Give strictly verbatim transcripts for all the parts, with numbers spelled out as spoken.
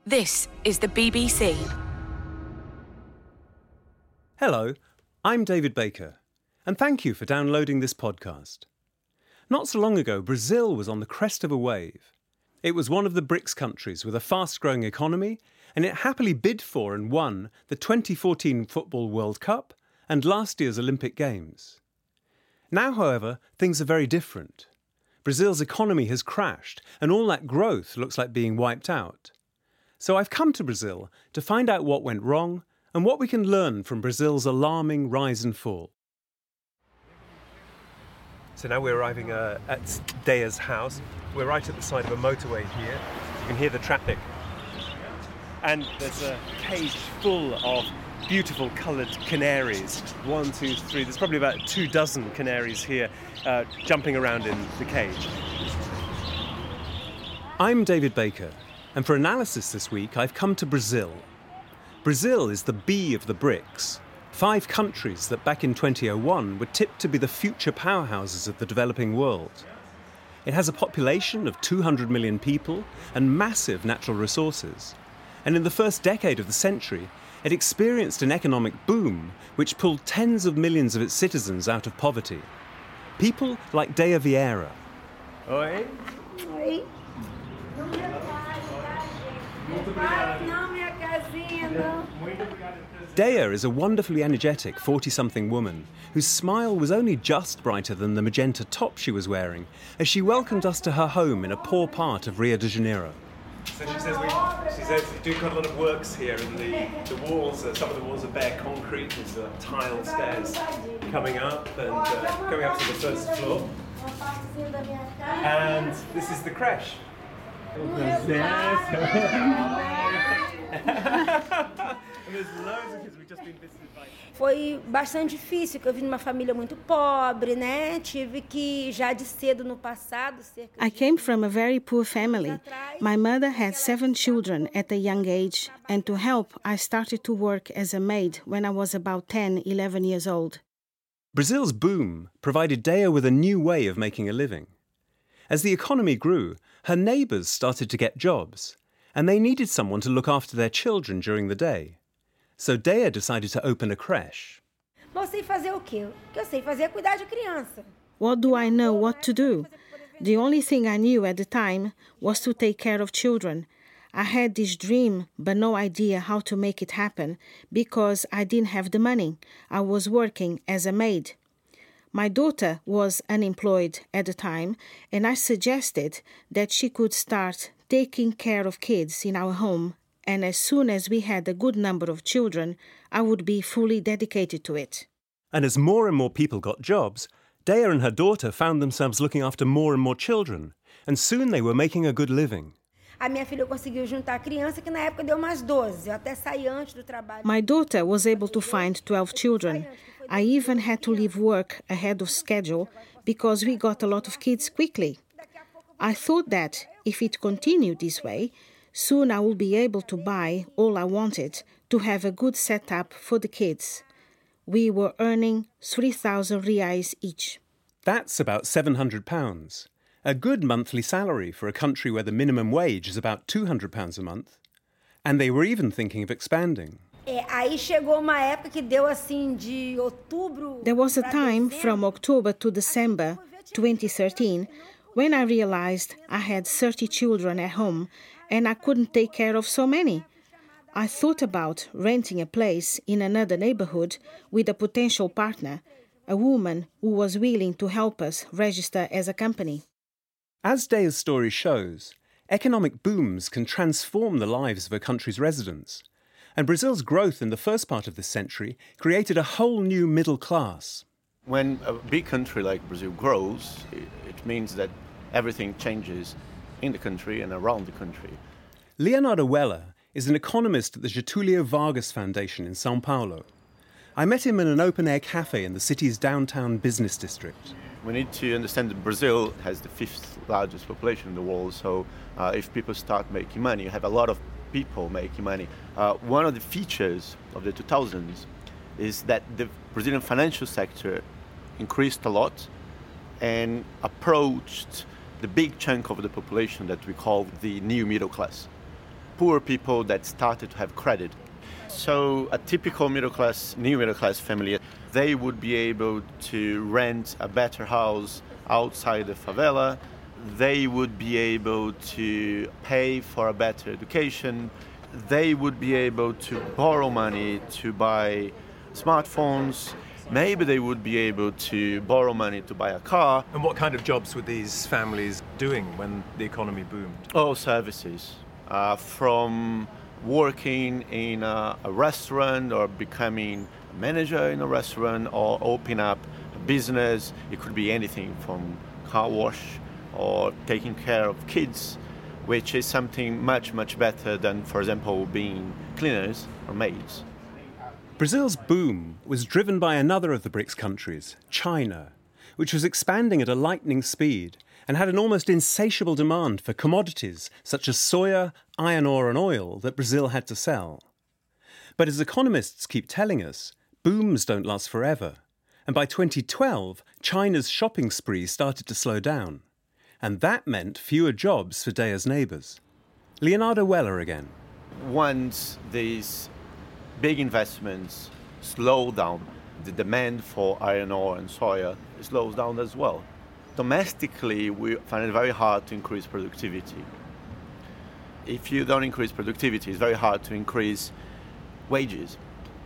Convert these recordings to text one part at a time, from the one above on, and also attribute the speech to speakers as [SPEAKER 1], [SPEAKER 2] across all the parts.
[SPEAKER 1] This is the B B C.
[SPEAKER 2] Hello, I'm David Baker, and thank you for downloading this podcast. Not so long ago, Brazil was on the crest of a wave. It was one of the BRICS countries with a fast-growing economy, and it happily bid for and won the twenty fourteen Football World Cup and last year's Olympic Games. Now, however, things are very different. Brazil's economy has crashed, and all that growth looks like being wiped out. So I've come to Brazil to find out what went wrong and what we can learn from Brazil's alarming rise and fall. So now we're arriving uh, at Deya's house. We're right at the side of a motorway here. You can hear the traffic. And there's a cage full of beautiful coloured canaries. One, two, three. There's probably about two dozen canaries here uh, jumping around in the cage. I'm David Baker, and for analysis this week, I've come to Brazil. Brazil is the B of the BRICS, five countries that back in twenty oh one were tipped to be the future powerhouses of the developing world. It has a population of two hundred million people and massive natural resources. And in the first decade of the century, it experienced an economic boom which pulled tens of millions of its citizens out of poverty. People like Deya Vieira. Oi.
[SPEAKER 3] Oi.
[SPEAKER 2] Deya is a wonderfully energetic forty-something woman whose smile was only just brighter than the magenta top she was wearing as she welcomed us to her home in a poor part of Rio de Janeiro. So she says we, she says we do quite a lot of works here, and the, the walls, uh, some of the walls are bare concrete. There's uh, tiled stairs coming up and uh, going up to the first floor. And this is the creche. And there's loads of kids. We've just been visited by...
[SPEAKER 3] Foi bastante difícil, porque eu vim de uma família muito pobre, né? Tive que, já de cedo no passado...
[SPEAKER 4] I came from a very poor family. My mother had seven children at a young age, and to help, I started to work as a maid when I was about ten, eleven years old.
[SPEAKER 2] Brazil's boom provided Deya with a new way of making a living. As the economy grew, her neighbours started to get jobs, and they needed someone to look after their children during the day. So Deya decided to open a creche.
[SPEAKER 3] Mas eu sei fazer o quê? O que eu sei fazer é cuidar de criança.
[SPEAKER 4] What do I know what to do? The only thing I knew at the time was to take care of children. I had this dream, but no idea how to make it happen because I didn't have the money. I was working as a maid. My daughter was unemployed at the time, and I suggested that she could start taking care of kids in our home, and as soon as we had a good number of children, I would be fully dedicated to it.
[SPEAKER 2] And as more and more people got jobs, Deya and her daughter found themselves looking after more and more children, and soon they were making a good living.
[SPEAKER 3] A minha filha conseguiu juntar a criança, que na época deu mais doze. Eu até saí antes do trabalho.
[SPEAKER 4] My daughter was able to find twelve children. I even had to leave work ahead of schedule because we got a lot of kids quickly. I thought that if it continued this way, soon I would be able to buy all I wanted to have a good setup for the kids. We were earning three thousand reais each.
[SPEAKER 2] That's about seven hundred pounds. A good monthly salary for a country where the minimum wage is about two hundred pounds a month. And they were even thinking of expanding.
[SPEAKER 3] É, aí chegou uma época que deu assim de outubro.
[SPEAKER 4] There was a time from October to December twenty thirteen when I realized I had thirty children at home and I couldn't take care of so many. I thought about renting a place in another neighborhood with a potential partner, a woman who was willing to help us register as a company.
[SPEAKER 2] As Deya's story shows, economic booms can transform the lives of a country's residents. And Brazil's growth in the first part of this century created a whole new middle class.
[SPEAKER 5] When a big country like Brazil grows, it means that everything changes in the country and around the country.
[SPEAKER 2] Leonardo Weller is an economist at the Getulio Vargas Foundation in São Paulo. I met him in an open-air cafe in the city's downtown business district.
[SPEAKER 5] We need to understand that Brazil has the fifth largest population in the world, so uh, if people start making money, you have a lot of people making money. Uh, one of the features of the two thousands is that the Brazilian financial sector increased a lot and approached the big chunk of the population that we call the new middle class. poor people that started to have credit. So a typical middle class, new middle class family, they would be able to rent a better house outside the favela. They would be able to pay for a better education. They would be able to borrow money to buy smartphones. Maybe they would be able to borrow money to buy a car.
[SPEAKER 6] And what kind of jobs were these families doing when the economy boomed?
[SPEAKER 5] All services, uh, from working in a, a restaurant or becoming a manager in a restaurant or opening up a business. It could be anything from car wash or taking care of kids, which is something much, much better than, for example, being cleaners or maids.
[SPEAKER 2] Brazil's boom was driven by another of the BRICS countries, China, which was expanding at a lightning speed and had an almost insatiable demand for commodities such as soya, iron ore and oil that Brazil had to sell. But as economists keep telling us, booms don't last forever. And by twenty twelve, China's shopping spree started to slow down. And that meant fewer jobs for Dea's neighbours. Leonardo Weller again.
[SPEAKER 5] Once these big investments slow down, the demand for iron ore and soya slows down as well. Domestically, we find it very hard to increase productivity. If you don't increase productivity, it's very hard to increase wages.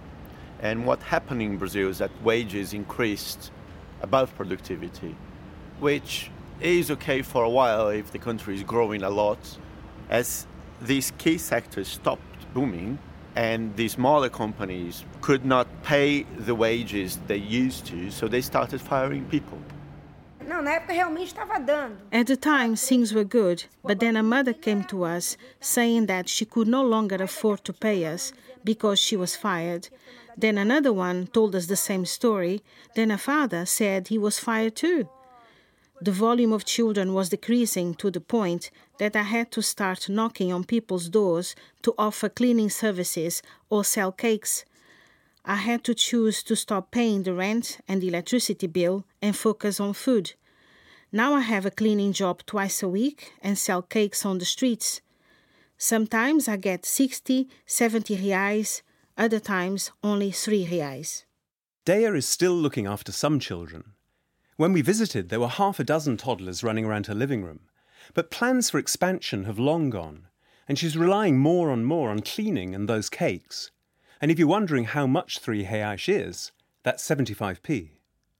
[SPEAKER 5] And what happened in Brazil is that wages increased above productivity, which is okay for a while if the country is growing a lot. As these key sectors stopped booming, and the smaller companies could not pay the wages they used to, so they started firing people.
[SPEAKER 3] Não, na época realmente estava dando.
[SPEAKER 4] At the time, things were good, but then a mother came to us saying that she could no longer afford to pay us because she was fired. Then another one told us the same story. Then a father said he was fired too. The volume of children was decreasing to the point that I had to start knocking on people's doors to offer cleaning services or sell cakes. I had to choose to stop paying the rent and the electricity bill and focus on food. Now I have a cleaning job twice a week and sell cakes on the streets. Sometimes I get sixty, seventy reais, other times only three reais.
[SPEAKER 2] Dea is still looking after some children. When we visited, there were half a dozen toddlers running around her living room. But plans for expansion have long gone, and she's relying more and more on cleaning and those cakes. And if you're wondering how much three reais is, that's seventy-five p.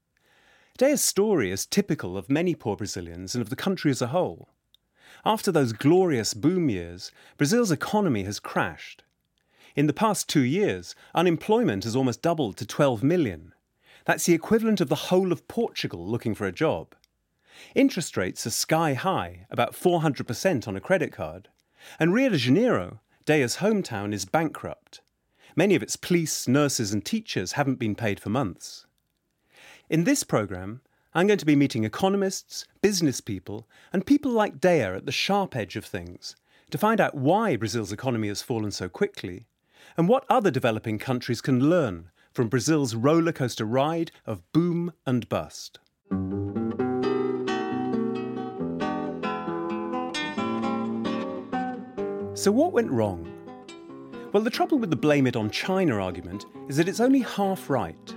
[SPEAKER 2] Dea's story is typical of many poor Brazilians and of the country as a whole. After those glorious boom years, Brazil's economy has crashed. In the past two years, unemployment has almost doubled to twelve million. That's the equivalent of the whole of Portugal looking for a job. Interest rates are sky high, about four hundred percent on a credit card. And Rio de Janeiro, Dea's hometown, is bankrupt. Many of its police, nurses and teachers haven't been paid for months. In this programme, I'm going to be meeting economists, business people and people like Dea at the sharp edge of things to find out why Brazil's economy has fallen so quickly and what other developing countries can learn from Brazil's rollercoaster ride of boom and bust. So what went wrong? Well, the trouble with the blame it on China argument is that it's only half right.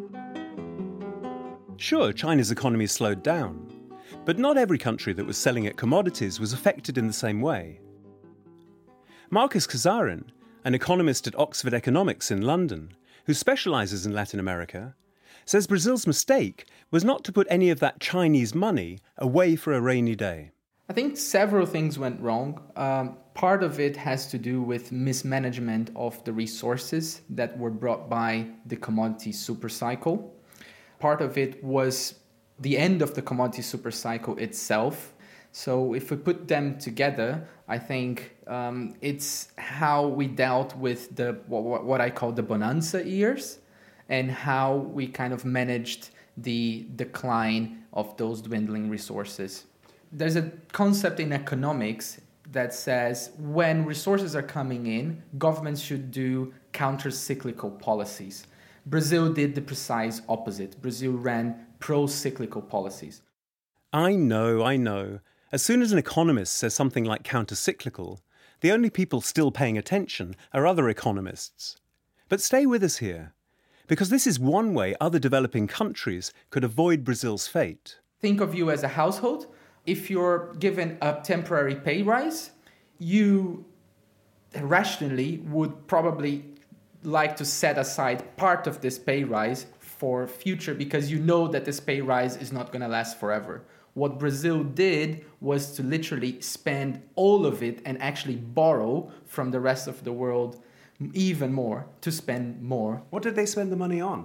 [SPEAKER 2] Sure, China's economy slowed down, but not every country that was selling it commodities was affected in the same way. Marcus Casarin, an economist at Oxford Economics in London, who specialises in Latin America, says Brazil's mistake was not to put any of that Chinese money away for a rainy day.
[SPEAKER 7] I think several things went wrong. Um, part of it has to do with mismanagement of the resources that were brought by the commodity supercycle. Part of it was the end of the commodity supercycle itself. So if we put them together, I think um, it's how we dealt with the what, what I call the bonanza years and how we kind of managed the decline of those dwindling resources. There's a concept in economics that says when resources are coming in, governments should do counter-cyclical policies. Brazil did the precise opposite. Brazil ran pro-cyclical policies.
[SPEAKER 2] I know, I know. As soon as an economist says something like counter-cyclical, The only people still paying attention are other economists. But stay with us here, because this is one way other developing countries could avoid Brazil's fate.
[SPEAKER 7] Think of you as a household. If you're given a temporary pay rise, you rationally would probably like to set aside part of this pay rise for future because you know that this pay rise is not going to last forever. What Brazil did was to literally spend all of it and actually borrow from the rest of the world even more to spend more.
[SPEAKER 2] What did they spend the money on?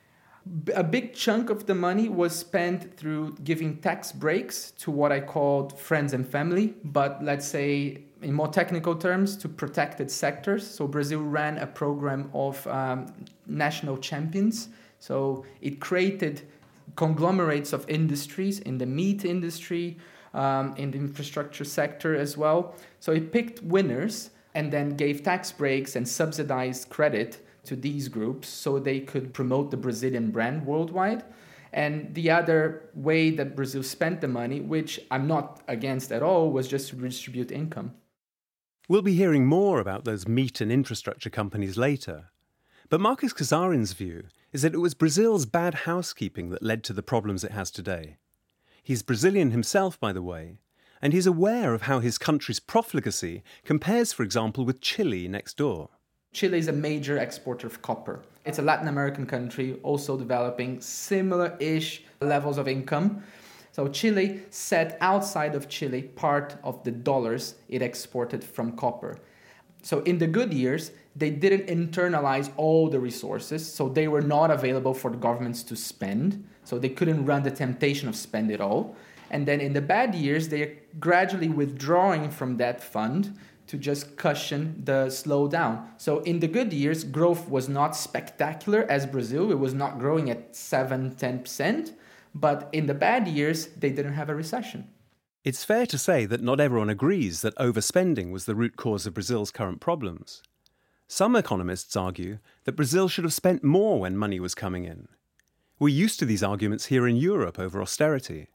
[SPEAKER 7] A big chunk of the money was spent through giving tax breaks to what I called friends and family, but let's say in more technical terms, to protected sectors. So Brazil ran a program of um, national champions. So it created conglomerates of industries in the meat industry, um, in the infrastructure sector as well. So it picked winners and then gave tax breaks and subsidized credit to these groups so they could promote the Brazilian brand worldwide. And the other way that Brazil spent the money, which I'm not against at all, was just to redistribute income.
[SPEAKER 2] We'll be hearing more about those meat and infrastructure companies later. But Marcus Casarin's view is that it was Brazil's bad housekeeping that led to the problems it has today. He's Brazilian himself, by the way, and he's aware of how his country's profligacy compares, for example, with Chile next door.
[SPEAKER 7] Chile is a major exporter of copper. It's a Latin American country, also developing similar-ish levels of income. So Chile set outside of Chile part of the dollars it exported from copper. So in the good years, they didn't internalize all the resources, so they were not available for the governments to spend. So they couldn't run the temptation of spend it all. And then in the bad years, they're gradually withdrawing from that fund to just cushion the slowdown. So in the good years, growth was not spectacular as Brazil. It was not growing at seven, ten percent. But in the bad years, they didn't have a recession.
[SPEAKER 2] It's fair to say that not everyone agrees that overspending was the root cause of Brazil's current problems. Some economists argue that Brazil should have spent more when money was coming in. We're used to these arguments here in Europe over austerity.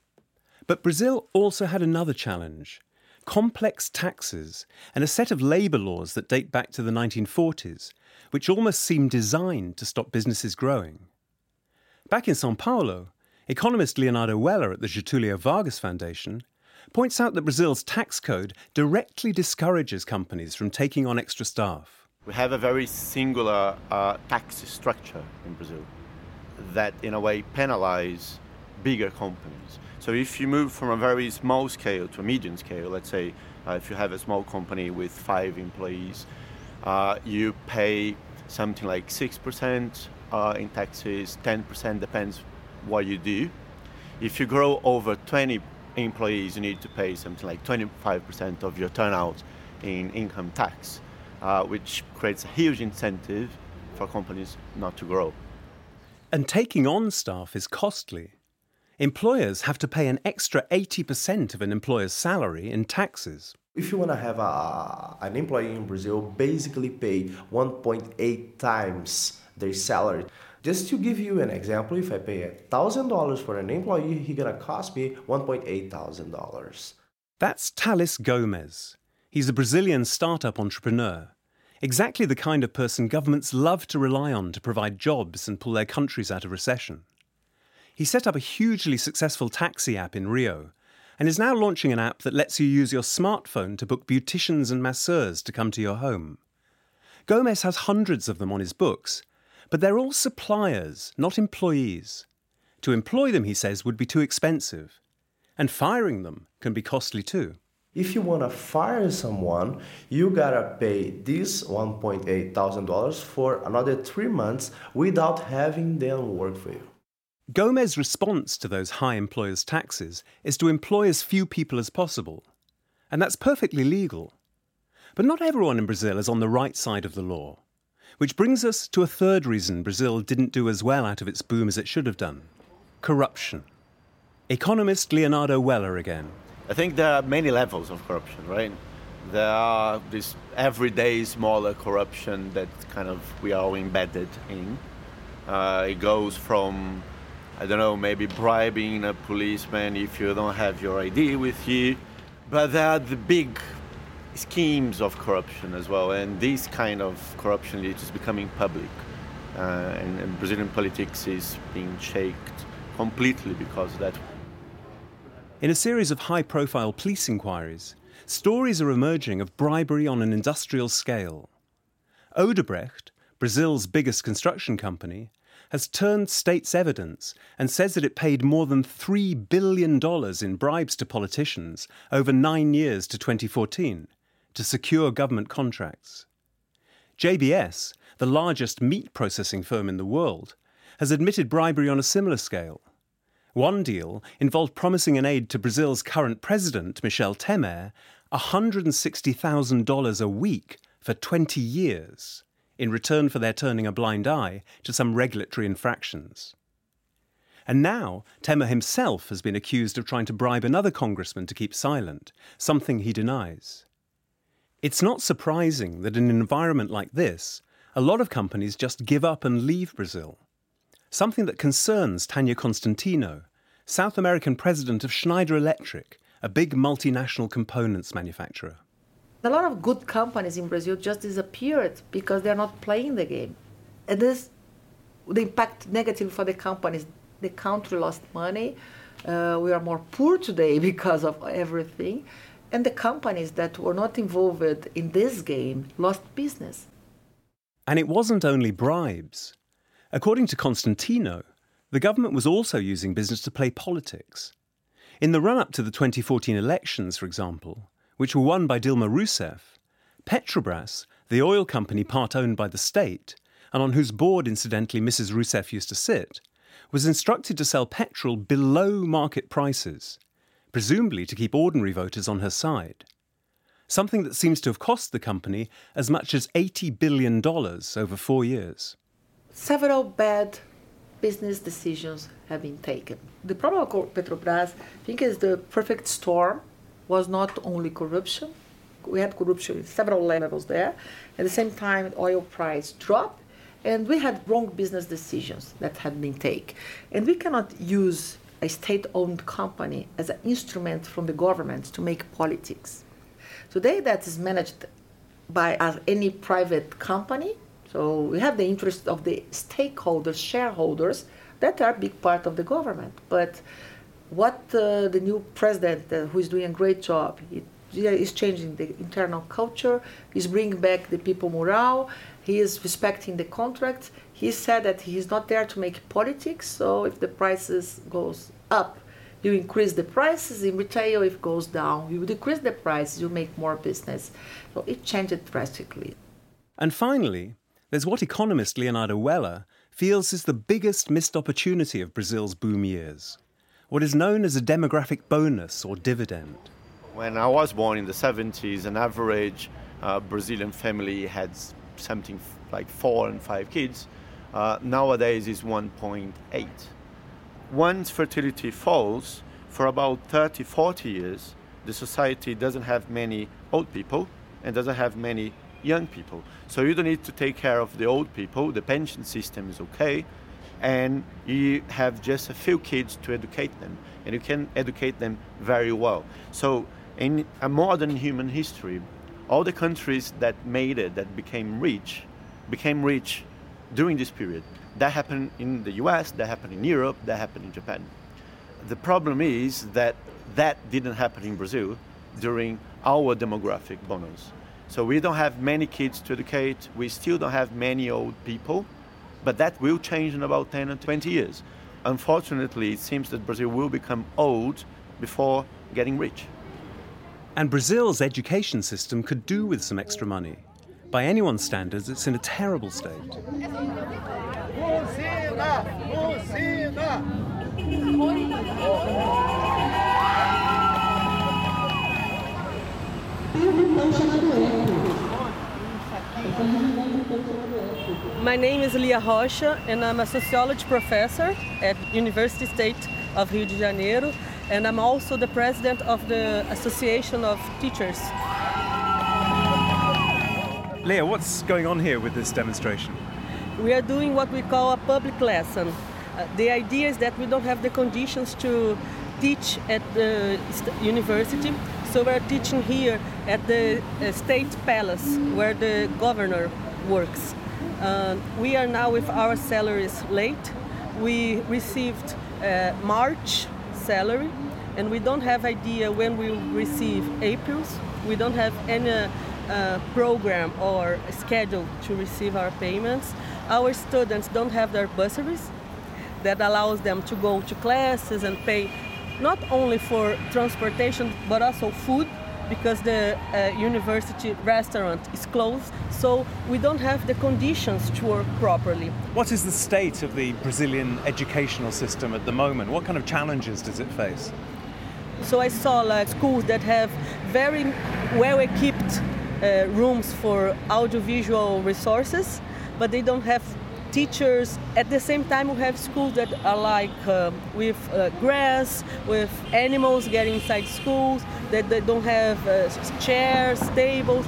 [SPEAKER 2] But Brazil also had another challenge: complex taxes and a set of labour laws that date back to the nineteen forties, which almost seemed designed to stop businesses growing. Back in São Paulo, economist Leonardo Weller at the Getúlio Vargas Foundation points out that Brazil's tax code directly discourages companies from taking on extra staff.
[SPEAKER 5] We have a very singular uh, tax structure in Brazil that, in a way, penalize bigger companies. So if you move from a very small scale to a medium scale, let's say uh, if you have a small company with five employees, uh, you pay something like six percent uh, in taxes, ten percent depends what you do. If you grow over twenty employees, you need to pay something like twenty-five percent of your turnout in income tax, uh, which creates a huge incentive for companies not to grow.
[SPEAKER 2] And taking on staff is costly. Employers have to pay an extra eighty percent of an employer's salary in taxes.
[SPEAKER 8] If you want to have a, an employee in Brazil, basically pay one point eight times their salary. Just to give you an example, if I pay one thousand dollars for an employee, he's going to cost me one point eight thousand dollars.
[SPEAKER 2] That's Thales Gomes. He's a Brazilian startup entrepreneur, exactly the kind of person governments love to rely on to provide jobs and pull their countries out of recession. He set up a hugely successful taxi app in Rio and is now launching an app that lets you use your smartphone to book beauticians and masseurs to come to your home. Gomes has hundreds of them on his books, but they're all suppliers, not employees. To employ them, he says, would be too expensive. And firing them can be costly too.
[SPEAKER 8] If you want to fire someone, you gotta pay this one point eight thousand dollars for another three months without having them work for you.
[SPEAKER 2] Gomes' response to those high employers' taxes is to employ as few people as possible. And that's perfectly legal. But not everyone in Brazil is on the right side of the law. Which brings us to a third reason Brazil didn't do as well out of its boom as it should have done: corruption. Economist Leonardo Weller again.
[SPEAKER 5] I think there are many levels of corruption, right? There are this everyday smaller corruption that kind of we are all embedded in. Uh, it goes from, I don't know, maybe bribing a policeman if you don't have your I D with you. But there are the big schemes of corruption as well, and this kind of corruption is just becoming public. Uh, and, and Brazilian politics is being shaked completely because of that.
[SPEAKER 2] In a series of high-profile police inquiries, stories are emerging of bribery on an industrial scale. Odebrecht, Brazil's biggest construction company, has turned state's evidence and says that it paid more than three billion dollars in bribes to politicians over nine years to twenty fourteen to secure government contracts. J B S, the largest meat processing firm in the world, has admitted bribery on a similar scale. One deal involved promising an aide to Brazil's current president, Michel Temer, one hundred sixty thousand dollars a week for twenty years, in return for their turning a blind eye to some regulatory infractions. And now, Temer himself has been accused of trying to bribe another congressman to keep silent, something he denies. It's not surprising that in an environment like this, a lot of companies just give up and leave Brazil. Something that concerns Tania Constantino, South American president of Schneider Electric, a big multinational components manufacturer.
[SPEAKER 9] A lot of good companies in Brazil just disappeared because they're not playing the game. And this would impact negatively for the companies. The country lost money. Uh, we are more poor today because of everything. And the companies that were not involved in this game lost business.
[SPEAKER 2] And it wasn't only bribes. According to Constantino, the government was also using business to play politics. In the run-up to the twenty fourteen elections, for example, which were won by Dilma Rousseff, Petrobras, the oil company part-owned by the state, and on whose board, incidentally, Missus Rousseff used to sit, was instructed to sell petrol below market prices, presumably to keep ordinary voters on her side. Something that seems to have cost the company as much as eighty billion dollars over four years.
[SPEAKER 9] Several bad business decisions have been taken. The problem of Petrobras, I think, is the perfect storm. Was not only corruption. We had corruption at several levels there. At the same time, oil price dropped, and we had wrong business decisions that had been taken. And we cannot use a state-owned company as an instrument from the government to make politics. Today, that is managed by uh, any private company. So we have the interest of the stakeholders, shareholders, that are a big part of the government. But what uh, the new president, uh, who is doing a great job, he, he is changing the internal culture, he's bringing back the people morale, he is respecting the contracts. He said that he is not there to make politics, so if the prices goes up, you increase the prices. In retail, if it goes down, you decrease the prices, you make more business. So it changed drastically.
[SPEAKER 2] And finally, there's what economist Leonardo Weller feels is the biggest missed opportunity of Brazil's boom years. What is known as a demographic bonus or dividend.
[SPEAKER 5] When I was born in the seventies, an average uh, Brazilian family had something like four and five kids. Uh, nowadays is one point eight. Once fertility falls, for about thirty, forty years, the society doesn't have many old people and doesn't have many young people. So you don't need to take care of the old people, the pension system is okay, and you have just a few kids to educate them, and you can educate them very well. So in a modern human history, all the countries that made it, that became rich, became rich during this period. That happened in the U S, that happened in Europe, that happened in Japan. The problem is that that didn't happen in Brazil during our demographic bonus. So we don't have many kids to educate, we still don't have many old people, but that will change in about ten or twenty years. Unfortunately, it seems that Brazil will become old before getting rich.
[SPEAKER 2] And Brazil's education system could do with some extra money. By anyone's standards, it's in a terrible state.
[SPEAKER 10] My name is Lia Rocha, and I'm a sociology professor at University State of Rio de Janeiro, and I'm also the president of the Association of Teachers.
[SPEAKER 6] Leah, what's going on here with this demonstration?
[SPEAKER 10] We are doing what we call a public lesson. Uh, the idea is that we don't have the conditions to teach at the university, So we're teaching here at the uh, State Palace, where the governor works. Uh, we are now with our salaries late. We received uh, March salary, and we don't have idea when we'll receive April's. We don't have any uh, program or schedule to receive our payments. Our students don't have their bursaries that allows them to go to classes and pay not only for transportation but also food, because the uh, university restaurant is closed, so we don't have the conditions to work properly.
[SPEAKER 2] What is the state of the Brazilian educational system at the moment? What kind of challenges does it face?
[SPEAKER 10] So I saw like schools that have very well-equipped uh, rooms for audiovisual resources, but they don't have teachers. At the same time, we have schools that are like uh, with uh, grass, with animals getting inside schools, that they don't have uh, chairs, tables.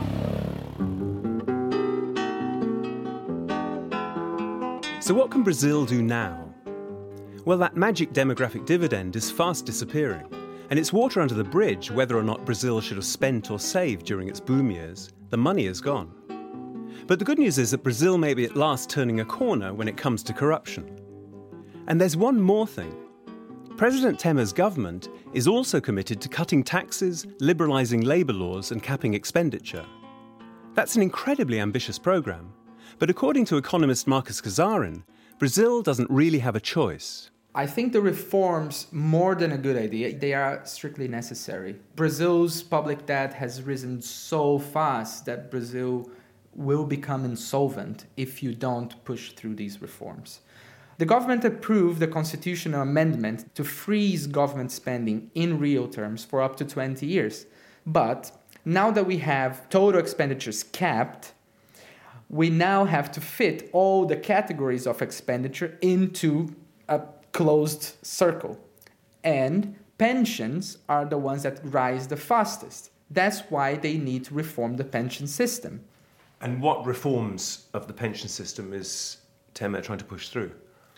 [SPEAKER 2] So what can Brazil do now? Well, that magic demographic dividend is fast disappearing, and it's water under the bridge whether or not Brazil should have spent or saved during its boom years. The money is gone. But the good news is that Brazil may be at last turning a corner when it comes to corruption. And there's one more thing. President Temer's government is also committed to cutting taxes, liberalising labour laws and capping expenditure. That's an incredibly ambitious programme, but according to economist Marcus Casarin, Brazil doesn't really have a choice.
[SPEAKER 7] I think the reforms, more than a good idea, they are strictly necessary. Brazil's public debt has risen so fast that Brazil will become insolvent if you don't push through these reforms. The government approved the constitutional amendment to freeze government spending in real terms for up to twenty years. But now that we have total expenditures capped, we now have to fit all the categories of expenditure into a closed circle. And pensions are the ones that rise the fastest. That's why they need to reform the pension system.
[SPEAKER 6] And what reforms of the pension system is Temer trying to push through?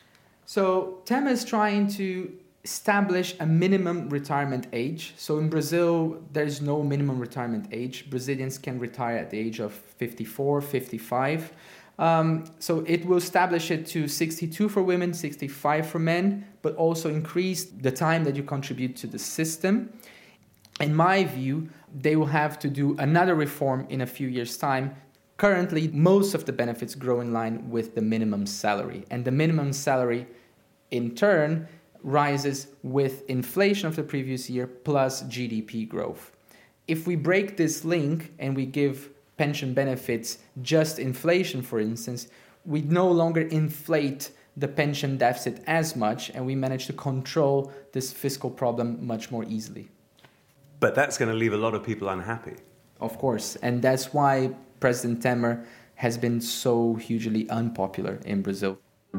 [SPEAKER 7] So Temer is trying to establish a minimum retirement age. So in Brazil, there's no minimum retirement age. Brazilians can retire at the age of fifty-four, fifty-five. Um, so it will establish it to sixty-two for women, sixty-five for men, but also increase the time that you contribute to the system. In my view, they will have to do another reform in a few years' time. Currently, most of the benefits grow in line with the minimum salary, and the minimum salary, in turn, rises with inflation of the previous year plus G D P growth. If we break this link and we give pension benefits just inflation, for instance, we no longer inflate the pension deficit as much, and we manage to control this fiscal problem much more easily.
[SPEAKER 6] But that's going to leave a lot of people unhappy.
[SPEAKER 7] Of course, and that's why President Temer has been so hugely unpopular in Brazil.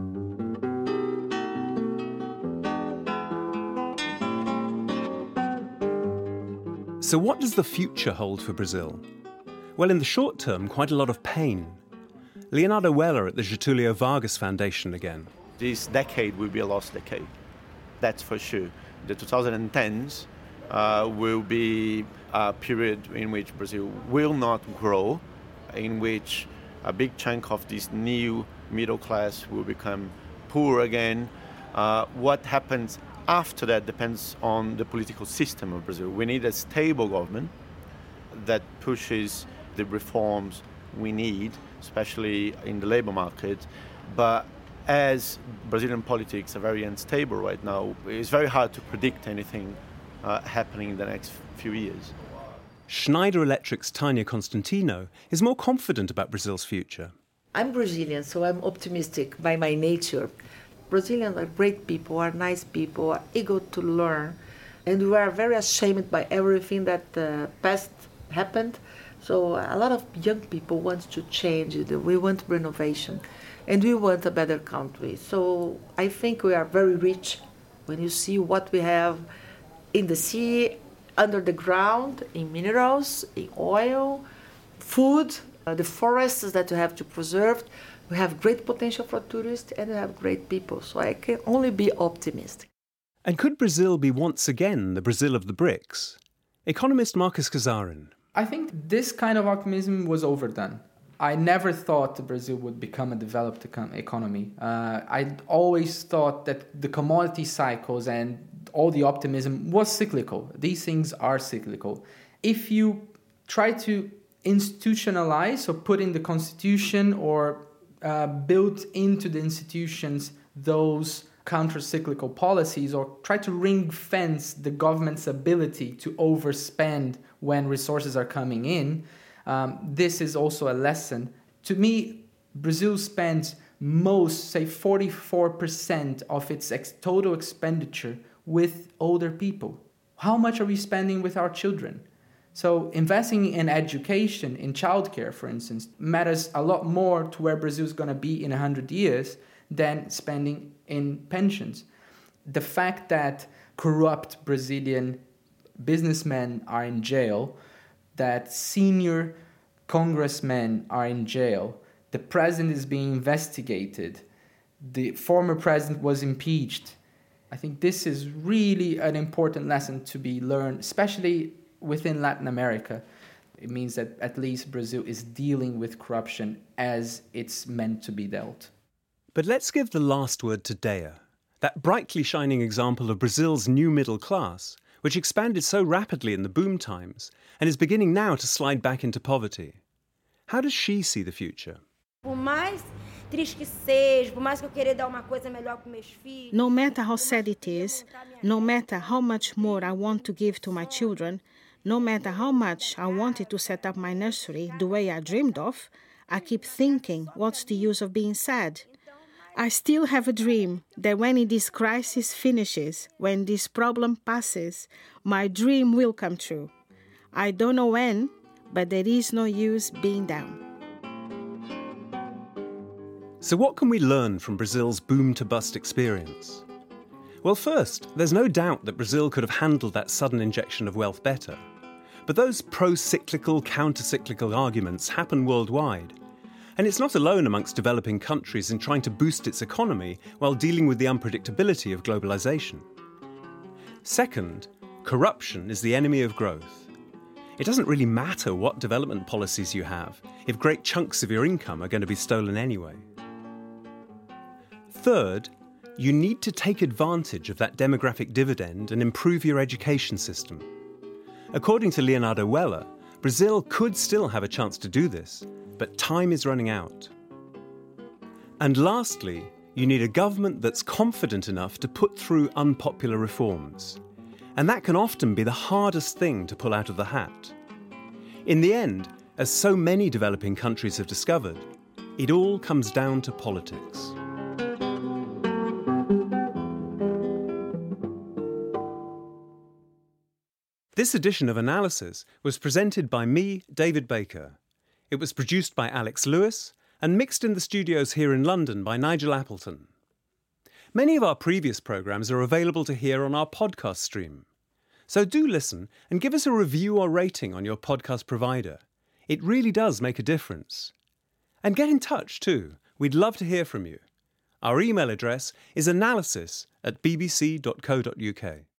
[SPEAKER 2] So what does the future hold for Brazil? Well, in the short term, quite a lot of pain. Leonardo Weller at the Getulio Vargas Foundation again.
[SPEAKER 5] This decade will be a lost decade, that's for sure. The twenty tens uh, will be a period in which Brazil will not grow, in which a big chunk of this new middle class will become poor again. Uh, what happens after that depends on the political system of Brazil. We need a stable government that pushes the reforms we need, especially in the labor market. But as Brazilian politics are very unstable right now, it's very hard to predict anything uh, happening in the next few years.
[SPEAKER 2] Schneider Electric's Tania Constantino is more confident about Brazil's future.
[SPEAKER 9] I'm Brazilian, so I'm optimistic by my nature. Brazilians are great people, are nice people, are eager to learn, and we are very ashamed by everything that the past happened. So a lot of young people want to change, we want renovation, and we want a better country. So I think we are very rich when you see what we have in the sea, under the ground, in minerals, in oil, food, uh, the forests that we have to preserve. We have great potential for tourists and we have great people. So I can only be optimistic.
[SPEAKER 2] And could Brazil be once again the Brazil of the BRICS? Economist Marcus Casarin.
[SPEAKER 7] I think this kind of optimism was overdone. I never thought Brazil would become a developed econ- economy. Uh, I always thought that the commodity cycles and all the optimism was cyclical. These things are cyclical. If you try to institutionalize or put in the constitution or uh, build into the institutions those counter-cyclical policies, or try to ring fence the government's ability to overspend when resources are coming in, um, this is also a lesson. To me, Brazil spends most, say forty-four percent of its ex- total expenditure with older people. How much are we spending with our children? So investing in education, in childcare, for instance, matters a lot more to where Brazil is going to be in one hundred years than spending in pensions. The fact that corrupt Brazilian businessmen are in jail, that senior congressmen are in jail, the president is being investigated, the former president was impeached. I think this is really an important lesson to be learned, especially within Latin America. It means that at least Brazil is dealing with corruption as it's meant to be dealt.
[SPEAKER 2] But let's give the last word to Dea, that brightly shining example of Brazil's new middle class, which expanded so rapidly in the boom times and is beginning now to slide back into poverty. How does she see the future?
[SPEAKER 3] Por mais triste que seja, por mais que eu queira dar uma coisa melhor para meus filhos.
[SPEAKER 4] No matter how sad it is, no matter how much more I want to give to my children, no matter how much I wanted to set up my nursery the way I dreamed of, I keep thinking, what's the use of being sad? I still have a dream that when this crisis finishes, when this problem passes, my dream will come true. I don't know when, but there is no use being down.
[SPEAKER 2] So what can we learn from Brazil's boom-to-bust experience? Well, first, there's no doubt that Brazil could have handled that sudden injection of wealth better. But those pro-cyclical, counter-cyclical arguments happen worldwide. And it's not alone amongst developing countries in trying to boost its economy while dealing with the unpredictability of globalization. Second, corruption is the enemy of growth. It doesn't really matter what development policies you have if great chunks of your income are going to be stolen anyway. Third, you need to take advantage of that demographic dividend and improve your education system. According to Leonardo Weller, Brazil could still have a chance to do this, but time is running out. And lastly, you need a government that's confident enough to put through unpopular reforms. And that can often be the hardest thing to pull out of the hat. In the end, as so many developing countries have discovered, it all comes down to politics. This edition of Analysis was presented by me, David Baker. It was produced by Alex Lewis and mixed in the studios here in London by Nigel Appleton. Many of our previous programmes are available to hear on our podcast stream. So do listen and give us a review or rating on your podcast provider. It really does make a difference. And get in touch too. We'd love to hear from you. Our email address is analysis at b b c dot co dot u k.